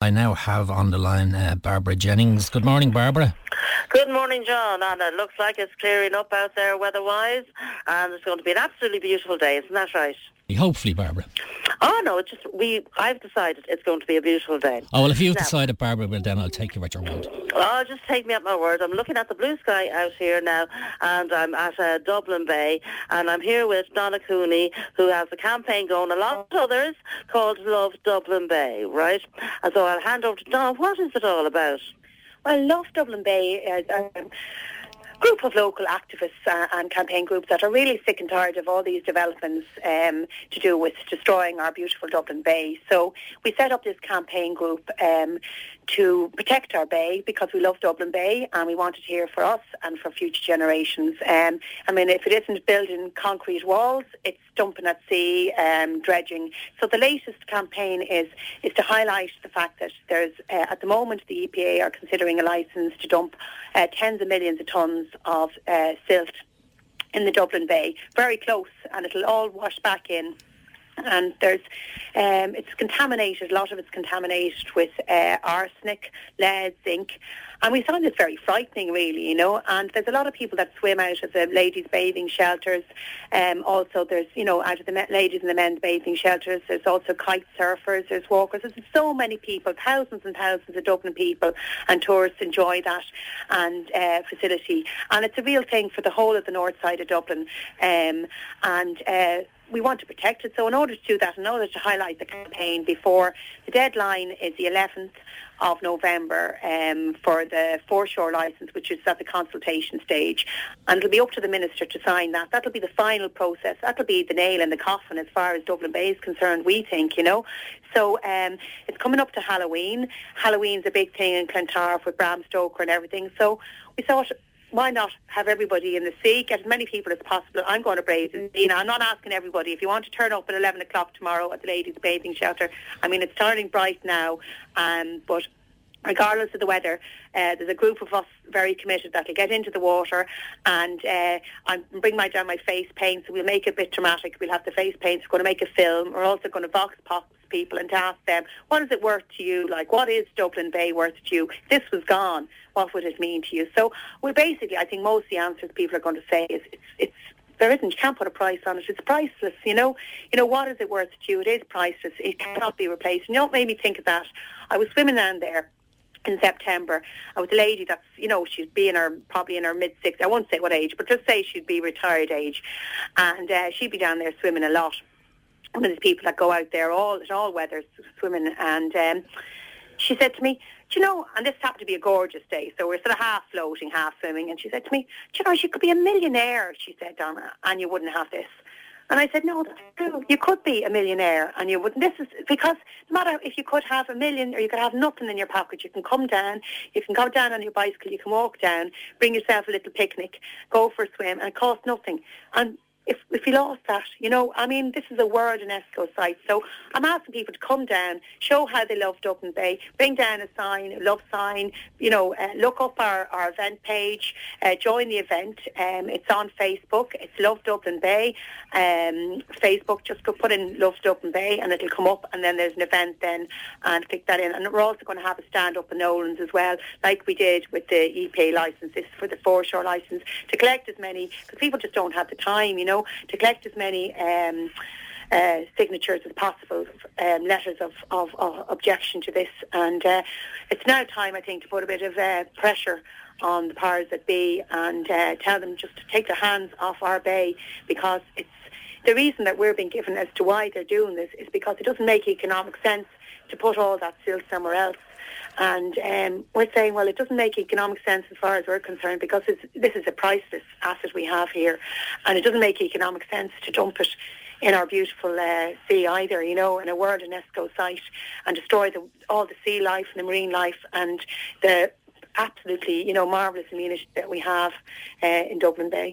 I now have on the line Barbara Jennings. Good morning, Barbara. Good morning, John. And it looks like it's clearing up out there weather-wise, and it's going to be an absolutely beautiful day. Isn't that right? Hopefully, Barbara. Oh, no, I've decided it's going to be a beautiful day. Oh, well, if you've decided, Barbara, well, then I'll take you at your word. Oh, just take me at my word. I'm looking at the blue sky out here now, and I'm at Dublin Bay, and I'm here with Donna Cooney, who has a campaign going along with others called Love Dublin Bay, right? And so I'll hand over to Donna. What is it all about? Well, Love Dublin Bay is a group of local activists and campaign groups that are really sick and tired of all these developments to do with destroying our beautiful Dublin Bay. So we set up this campaign group to protect our bay because we love Dublin Bay and we want it here for us and for future generations. I mean, if it isn't building concrete walls, it's dumping at sea, dredging. So the latest campaign is to highlight the fact that there's, at the moment, the EPA are considering a licence to dump tens of millions of tonnes of silt in the Dublin Bay, very close, and it'll all wash back in. And there's, it's contaminated, a lot of it's contaminated with arsenic, lead, zinc. And we find this very frightening, really, you know. And there's a lot of people that swim out of the ladies' bathing shelters. Also, there's, you know, out of the ladies and the men's bathing shelters, there's also kite surfers, there's walkers. There's so many people, thousands and thousands of Dublin people and tourists enjoy that and facility. And it's a real thing for the whole of the north side of Dublin. We want to protect it. So in order to do that, in order to highlight the campaign before, the deadline is the 11th of November for the foreshore licence, which is at the consultation stage. And it'll be up to the Minister to sign that. That'll be the final process. That'll be the nail in the coffin as far as Dublin Bay is concerned, we think, you know. So it's coming up to Halloween. Halloween's a big thing in Clontarf with Bram Stoker and everything. So we thought, why not have everybody in the sea, get as many people as possible. I'm going to brave the sea. Now, I'm not asking everybody. If you want to turn up at 11 o'clock tomorrow at the ladies' bathing shelter, I mean, it's turning bright now, but regardless of the weather, there's a group of us very committed that will get into the water and I'm bring down my face paint, so we'll make it a bit dramatic. We'll have the face paints, we're going to make a film. We're also going to vox pop people and to ask them, what is it worth to you? Like, what is Dublin Bay worth to you? If this was gone, what would it mean to you? So we basically, I think most of the answers people are going to say is it's there isn't. You can't put a price on it. It's priceless, you know. You know, what is it worth to you? It is priceless. It cannot be replaced. And you know what made me think of that? I was swimming down there in September. I was a lady that's, you know, she'd be probably in her mid-60s. I won't say what age, but just say she'd be retired age. And she'd be down there swimming a lot. One of these people that go out there at all weathers swimming. And she said to me, do you know, and this happened to be a gorgeous day, so we're sort of half floating, half swimming, and she said to me, do you know, you could be a millionaire, she said, Donna, and you wouldn't have this. And I said, no, that's true. You could be a millionaire and you wouldn't. This is because no matter if you could have a million or you could have nothing in your pocket, you can come down on your bicycle, you can walk down, bring yourself a little picnic, go for a swim, and it costs nothing. And if you lost that, you know, I mean, this is a World UNESCO site. So I'm asking people to come down, show how they love Dublin Bay, bring down a sign, a love sign, you know, look up our event page, join the event. It's on Facebook. It's Love Dublin Bay. Facebook, just go put in Love Dublin Bay and it'll come up, and then there's an event then, and click that in. And we're also going to have a stand up in Nolan's as well, like we did with the EPA licence. This is for the foreshore licence, to collect as many, because people just don't have the time, you know, to collect as many signatures as possible, letters of objection to this. And it's now time, I think, to put a bit of pressure on the powers that be and tell them just to take their hands off our bay, because it's the reason that we're being given as to why they're doing this is because it doesn't make economic sense to put all that silt somewhere else. And we're saying, well, it doesn't make economic sense as far as we're concerned, because this is a priceless asset we have here, and it doesn't make economic sense to dump it in our beautiful sea either, you know, in a World UNESCO site, and destroy all the sea life and the marine life and the absolutely, you know, marvellous amenity that we have in Dublin Bay.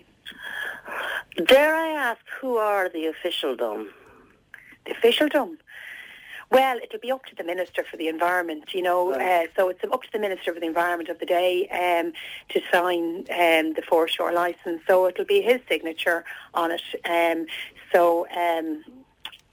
Dare I ask, who are the officialdom? The officialdom? Well, it'll be up to the Minister for the Environment, you know, so it's up to the Minister for the Environment of the day to sign the foreshore licence, so it'll be his signature on it.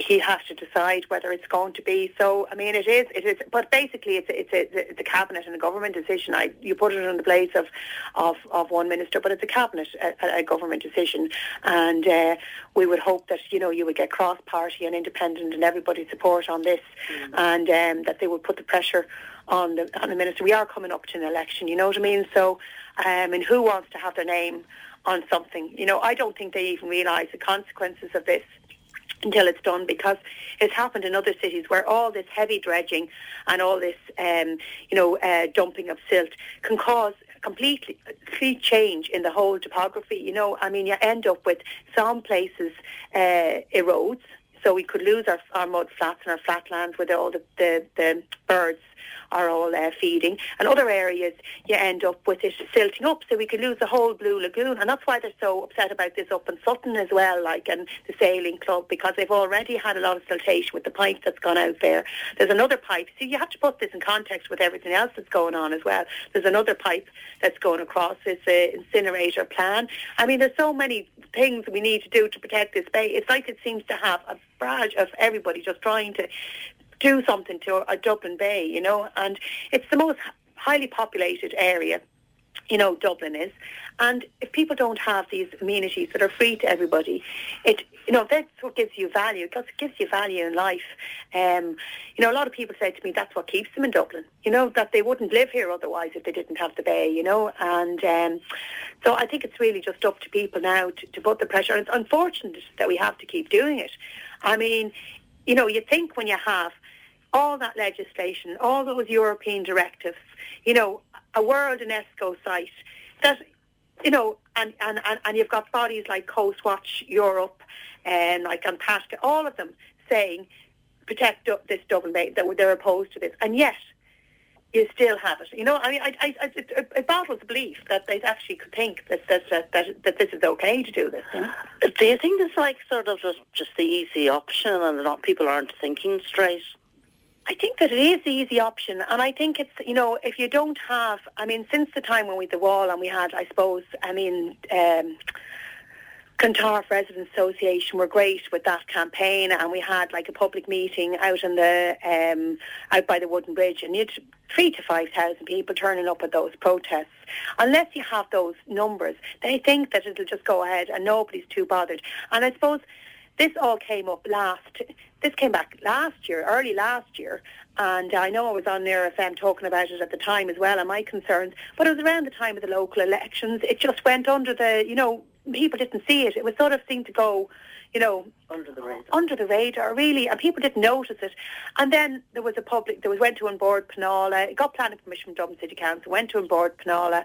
he has to decide whether it's going to be. So, I mean, it is. But basically, it's a cabinet and a government decision. You put it on the plates of one minister, but it's a cabinet, a government decision. And we would hope that, you would get cross-party and independent and everybody's support on this, and that they would put the pressure on the minister. We are coming up to an election, you know what I mean? So, and who wants to have their name on something? I don't think they even realise the consequences of this until it's done, because it's happened in other cities where all this heavy dredging and all this, dumping of silt can cause complete change in the whole topography. I mean, you end up with some places erodes, so we could lose our mud flats and our flatlands where all the birds are all feeding, and other areas you end up with it silting up, so we could lose the whole Blue Lagoon. And that's why they're so upset about this up in Sutton as well, and the sailing club, because they've already had a lot of siltation with the pipe that's gone out there. There's another pipe, so you have to put this in context with everything else that's going on as well. There's another pipe that's going across. It's an incinerator plan. I mean, there's so many things we need to do to protect this bay. It's like it seems to have a barrage of everybody just trying to do something to a Dublin Bay, and it's the most highly populated area, Dublin is. And if people don't have these amenities that are free to everybody, that's what gives you value. It gives you value in life. A lot of people say to me that's what keeps them in Dublin, that they wouldn't live here otherwise if they didn't have the bay, and so I think it's really just up to people now to put the pressure. And it's unfortunate that we have to keep doing it. I mean, you think when you have all that legislation, all those European directives, a World UNESCO site, that, and you've got bodies like Coastwatch Europe and like Antarctica, all of them saying protect this Dublin Bay, that they're opposed to this, and yet you still have it. I mean, it baffles belief that they actually could think that this is okay to do this. Do you think it's like sort of just the easy option, and that people aren't thinking straight? I think that it is the easy option, and I think it's, if you don't have, I mean, since the time when we had the wall and we had, I suppose, Clontarf Residents Association were great with that campaign, and we had like a public meeting out in out by the Wooden Bridge, and you had 3,000 to 5,000 people turning up at those protests. Unless you have those numbers, they think that it'll just go ahead and nobody's too bothered. And I suppose this all came up this came back early last year, and I know I was on Near FM talking about it at the time as well, and my concerns, but it was around the time of the local elections. It just went under the, people didn't see it. It was sort of seemed to go, under the radar, really, and people didn't notice it. And then there was went to An Bord Pleanála. It got planning permission from Dublin City Council, went to An Bord Pleanála.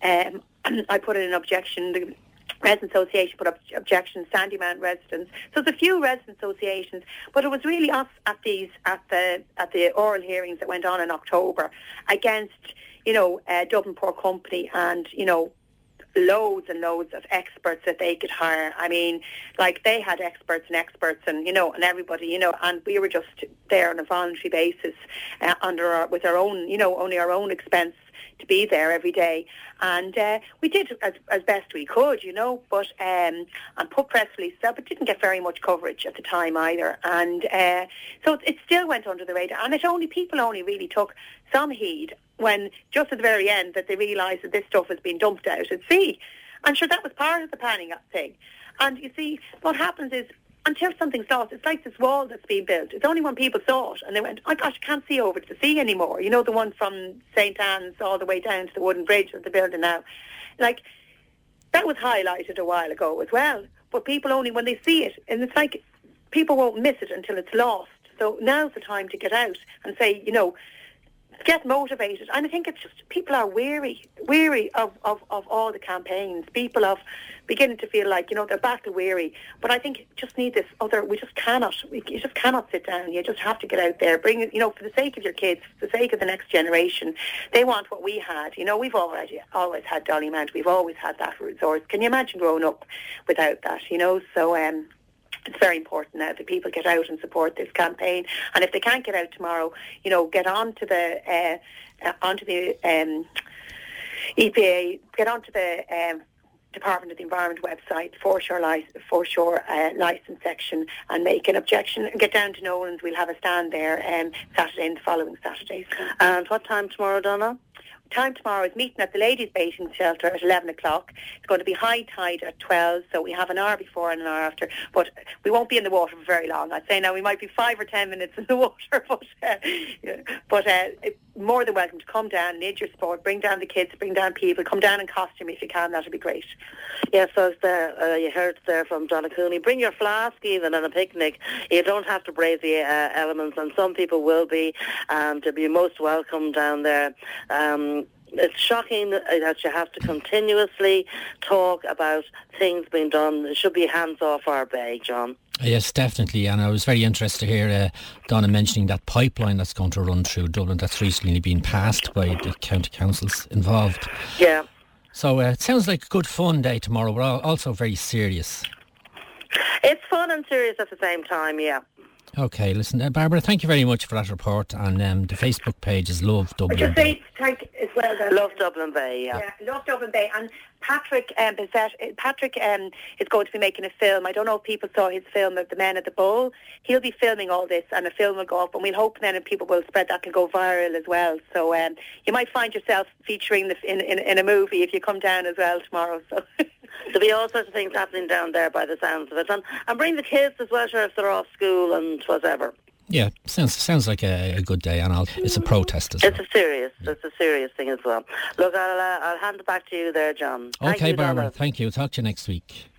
I put in an objection. The Resident Association put up objections, Sandyman residents. So there's a few resident associations, but it was really us at the oral hearings that went on in October against, Dublin Port Company and, loads and loads of experts that they could hire. I mean, like they had experts and and everybody, and we were just there on a voluntary basis with our own, only our own expense to be there every day. And we did as best we could, but and put press releases out, but didn't get very much coverage at the time either. And so it still went under the radar. And people only really took some heed when, just at the very end, that they realised that this stuff has been dumped out at sea. I'm sure that was part of the planning thing. And you see, what happens is, until something starts, it's like this wall that's being built. It's only when people saw it and they went, oh gosh, I can't see over to the sea anymore. The one from St. Anne's all the way down to the Wooden Bridge that they're building now. Like, that was highlighted a while ago as well. But people only, when they see it, and it's like, people won't miss it until it's lost. So now's the time to get out and say, get motivated. And I think it's just, people are weary of all the campaigns. People are beginning to feel like, they're battle weary. But I think you just need this you just cannot sit down. You just have to get out there. Bring it, for the sake of your kids, for the sake of the next generation. They want what we had. We've always had Dollymount. We've always had that resource. Can you imagine growing up without that, So, it's very important now that people get out and support this campaign. And if they can't get out tomorrow, get onto the EPA, get onto the Department of the Environment website, foreshore licence section, and make an objection and get down to Nolan's. We'll have a stand there Saturday and the following Saturdays. And what time tomorrow, Donna? Time tomorrow is meeting at the ladies' baiting shelter at 11 o'clock. It's going to be high tide at 12, so we have an hour before and an hour after, but we won't be in the water for very long. I'd say now we might be 5 or 10 minutes in the water, but more than welcome to come down, need your sport, bring down the kids, bring down people, come down in costume if you can, that'd be great. Yes, so you heard there from Donna Cooney, bring your flask even on a picnic. You don't have to brave the elements, and some people will be, and you'll be most welcome down there. It's shocking that you have to continuously talk about things being done. It should be hands off our bay, John. Yes, definitely. And I was very interested to hear Donna mentioning that pipeline that's going to run through Dublin that's recently been passed by the county councils involved. Yeah. So it sounds like a good fun day tomorrow, but also very serious. It's fun and serious at the same time, yeah. Okay, listen, Barbara, thank you very much for that report. And the Facebook page is Love Dublin Bay. I just say thank as well. Love Dublin Bay, yeah. Love Dublin Bay. And Patrick Patrick is going to be making a film. I don't know if people saw his film of The Men at the Bull. He'll be filming all this, and a film will go up, and we'll hope then if people will spread that can go viral as well. So you might find yourself featuring in a movie if you come down as well tomorrow. So. There'll be all sorts of things happening down there by the sounds of it. And bring the kids as well, sure, if they're off school and whatever. Yeah, sounds like a good day, and it's a protest as well. It's a serious thing as well. Look, I'll hand it back to you there, John. Okay, Barbara, thank you. Talk to you next week.